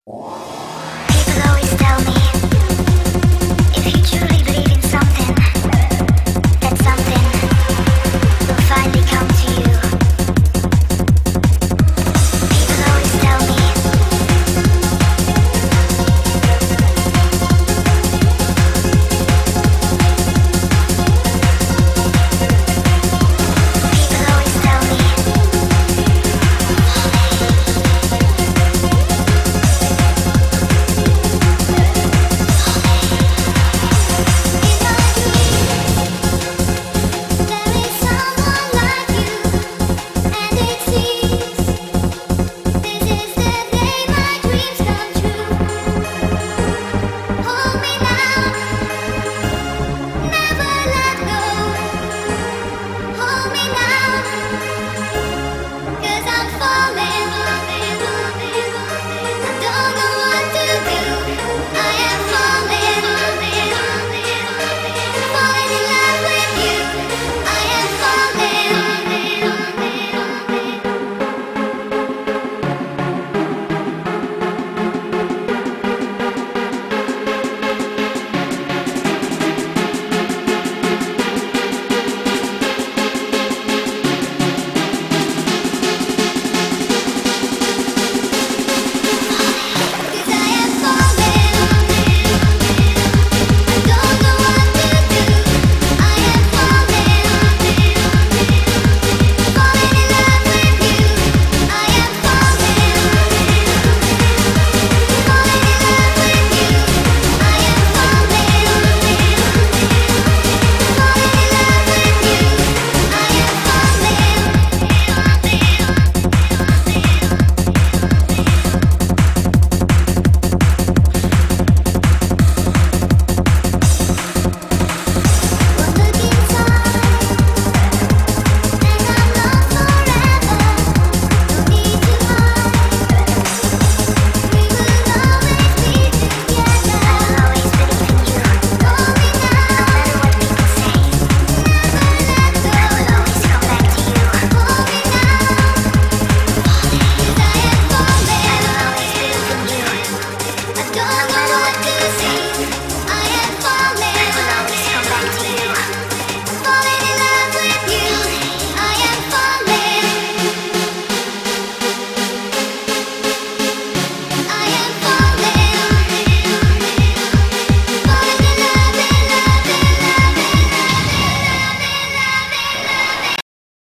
People always tell me, if you truly believe in something, that something will finally come to you. People always tell me, people always tell me, there is someone like you, and it seems this is the day my dreams come true. Hold me now, never let go. Hold me now, 'cause I'm falling. I don't know what to do. I